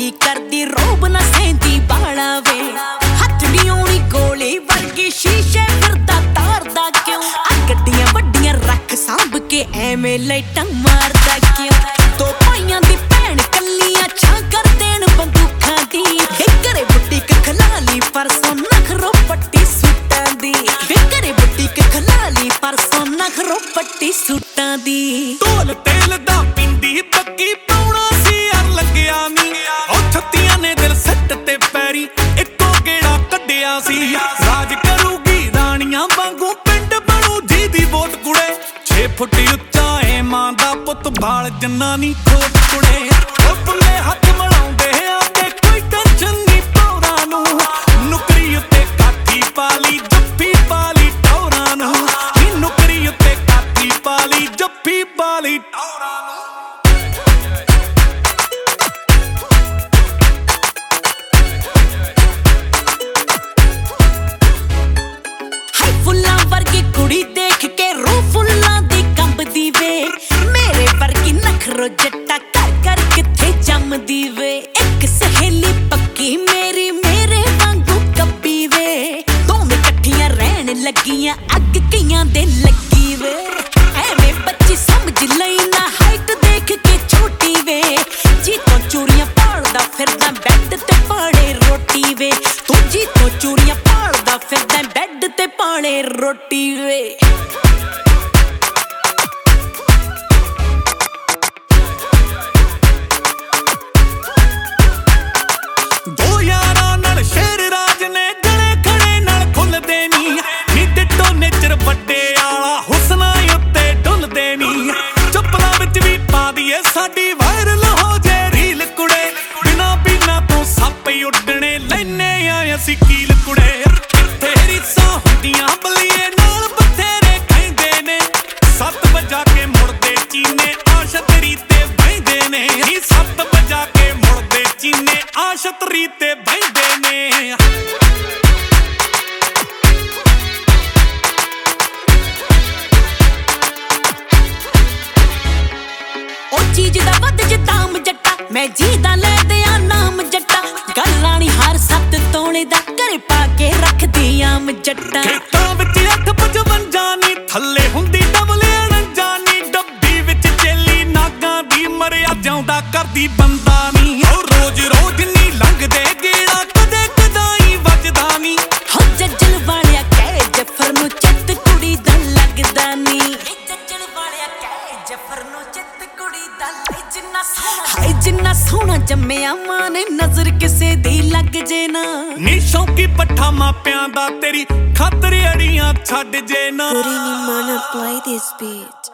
ਕੁੜੀ ਕਰਦੀ ਰੋਬ ਨਾ ਸਹਿੰਦੀ ਬਾਲਾ ਵੇ ਹੱਥ ਨੀ ਆਉਣੀ ਗੋਲੀ ਵਰਗੀ ਸ਼ੀਸ਼ੇ ਫਿਰਦਾ ਤਾਰਦਾ ਕਿਉਂ ਆ ਗੱਡੀਆਂ ਵੱਡੀਆਂ ਰੱਖ ਸਾਂਭ ਕੇ ਐਵੇਂ ਲਾਈਟਾਂ ਮਾਰਦਾ ਕਿਉਂ ਦੋ ਭਾਈਆਂ ਦੀ ਭੈਣ ਕੱਲੀਆਂ ਛਾਂ ਕਰ ਦੇਣ ਬੰਦੂਕਾਂ ਦੀ ਘਰੇ ਬੁੱਟੀਕ ਖਲਾਲੀ ਪਰਸੋਂ ਨਖਰੋ ਪੱਟੀ ਸੂਟਾਂ ਦੀ ਘਰੇ ਬੁੱਟੀਕ ਖਲਾਲੀ ਪਰਸੋਂ ਨਖਰੋ ਪੱਟੀ ਸੂਟਾਂ ਦੀ ਢੋਲ ਤੇਲ ਦਾ ਪਿੰਦੀ ਪੱਕੀ ਪਾਉਣਾ ਸੀ ਯਾਰ ਲੱਗਿਆ ਨੀ ਉਹ ਛੱਤੀਆਂ ਨੇ ਦਿਲ ਸੱਟ ਤੇ ਪੈਰੀ ਇੱਕੋ ਗੇੜਾ ਕੱਢਿਆ ਸੀ ਰਾਜ ਕਰੂਗੀ ਰਾਣੀਆਂ ਵਾਂਗੂ ਪਿੰਡ ਬਣੂ ਜੀ ਦੀ ਵੋਟ ਕੁੜੇ 6 ਫੁੱਟ ਉੱਚਾ ਏ ਮਾਂ ਦਾ ਪੁੱਤ ਬਾਲ ਜੰਨਾ ਨੀ ਖੋਟ ਕੁੜੇ ਉਹ ਪੁੱਲੇ ਹੱਥ ਮਲਾਉਂਦੇ ਆ ਤੇ ਕੋਈ ਟੈਨਸ਼ਨ ਨੀ ਪੌਰਾਂ ਨੂੰ ਨੁਕਰੀ ਉੱਤੇ ਕਾਠੀ ਪਾਲੀ ਜੱਫੀ ਪਾਲੀ ਟੌਰਾਂ ਨੂੰ ਨੀ ਨੁਕਰੀ ਉੱਤੇ ਕਾਠੀ ਪਾਲੀ ਜੱਫੀ ਪਾਲੀ ਟੌਰਾਂ ਨੂੰ ਫੁੱਲਾਂ ਵਰਗੀ ਕੁੜੀ ਦੇਖ ਕੇ ਰੂਹ ਫੁੱਲਾਂ ਦੀ ਕੰਬਦੀ ਵੇ ਮੇਰੇ ਵਰਗੀ ਨਖਰੋ ਜੱਟਾ ਘਰ ਘਰ ਕਿੱਥੇ ਜੰਮਦੀ ਵੇ ਇੱਕ ਸਹੇਲੀ ਪੱਕੀ ਮੇਰੀ ਮੇਰੇ ਵਾਂਗੂ ਕੱਬੀ ਵੇ ਦੋਵੇਂ ਇਕੱਠੀਆਂ ਰਹਿਣ ਲੱਗੀਆਂ ਅੱਗ ਕਈਆਂ ਦੇ ਲੱਗੀ ਵੇ ਐਵੇਂ ਬੱਚੀ ਸਮਝ ਲਈ ਨਾ ਹਾਈਟ ਦੇਖ ਕੇ ਛੋਟੀ ਵੇ ਜੀ ਤੋਂ ਚੂੜੀਆਂ ਪਾਲਦਾ ਫਿਰਦਾ ਬੈੱਡ ਤੇ ਪਾੜੇ ਰੋਟੀ ਵੇ ਤੂੰ ਜੀ ਤੋਂ ਚੂੜੀਆਂ ਪਾਲਦਾ ਫਿਰਦਾ ਬੈੱਡ ਤੇ ਪਾੜੇ ਰੋਟੀ ਵੇ ਦੋ ਯਾਰਾਂ ਨਾਲ ਸ਼ੇਰ ਰਾਜ ਨੇ ਗਲੇ ਖੜੇ ਨਾਲ ਖੁੱਲਦੇ ਨੀ ਡਿੱਟੋ ਨੇਚਰ ਵੱਡੇ ਆਲਾ ਹੁਸਨਾ ਉੱਤੇ ਡੁੱਲਦੇ ਨੀ ਚੱਪਲਾਂ ਵਿੱਚ ਵੀ ਪਾ ਦੀਏ ਸਾਡੀ ਵਾਇਰਲ ਹੋ ਜੇ ਰੀਲ ਕੁੜੇ ਬਿਨਾ ਤੋਂ ਸੱਪ ਉੱਡਣੇ ਲੈਨੇ ਆ ਅਸੀਂ ਕੀਲ ਕੁੜੇ ਤੇਰੀ ਸਾਂ ਹੁੰਦੀਆਂ ਬਲੀਏ ਨਾਲ ਬਥੇਰੇ ਕਹਿੰਦੇ ਨੇ 7 ਵਜਾ ਕੇ ਮੁੜਦੇ ਚੀਨੇ ਆਸ਼ਤਰੀ ਤੇ ਬਹਿੰਦੇ ਨੇ 7 ਵਜਾ ਕੇ ਮੁੜਦੇ ਚੀਨੇ ਆਸ਼ਤਰੀ ਤੇ ਬਹਿੰਦੇ ਨੇ ਉਹ ਚੀਜ਼ ਦਾ ਵੱਧ ਜੇ ਦਾਮ ਜੱਟਾ ਮੈਂ ਜੀ ਦਾ ਲੈ ਦਿਆ ਨਾਮ ਜੱਟਾ ਗੱਲ ਰਾਣੀ ਹਰ ਸੱਤ ਤੋਣੇ ਦਾ ਘਰੇ ਪਾ ਕੇ ਰੱਖਦੀ ਆਮ ਜੱਟਾ ਖੇਤਾਂ ਵਿੱਚ 855 ਨੀ ਥੱਲੇ ਹੁੰਦੀ ਡਬਲਿਆਂ ਜਾਨੀ ਡੱਬੀ ਵਿੱਚ ਚੇਲੀ ਨਾਗਾਂ ਦੀ ਮਰਿਆ ਜਾਉਂਦਾ ਕਰਦੀ ਬੰਦਾ ਨੀ ਉਹ ਰੋਜ਼ ਰੋਜ਼ ਨੀ ਲੰਘਦੇ ਗੇੜਾ ਕਦੇ ਕਦਾਈ ਵੱਜਦਾ ਨੀ ਹੋ ਜੱਜਲ ਵਾਲਿਆ ਕਹਿ ਜਫਰ ਨੂੰ ਚਿੱਤ ਕੁੜੀ ਦਾ ਲੱਗਦਾ ਨੀ ਜੱਜਲ ਵਾਲਿਆ ਕਹਿ ਜਫਰ ਨੂੰ ਚਿੱਤ ਕੁੜੀ ਦਾ ਹਾਏ ਜਿੰਨਾ ਸੋਹਣਾ ਜੰਮਿਆ ਮਾਂ ਨੇ ਨਜ਼ਰ ਕਿਸੇ ਦੀ ਲੱਗ ਜੇ ਨਾ ਨੀ ਸ਼ੌਂਕੀ ਪੱਠਾ ਮਾਪਿਆਂ ਦਾ ਤੇਰੀ ਖਾਤਰ ਅੜੀਆਂ ਛੱਡ ਜੇ ਨਾ Putting in mana play this beat.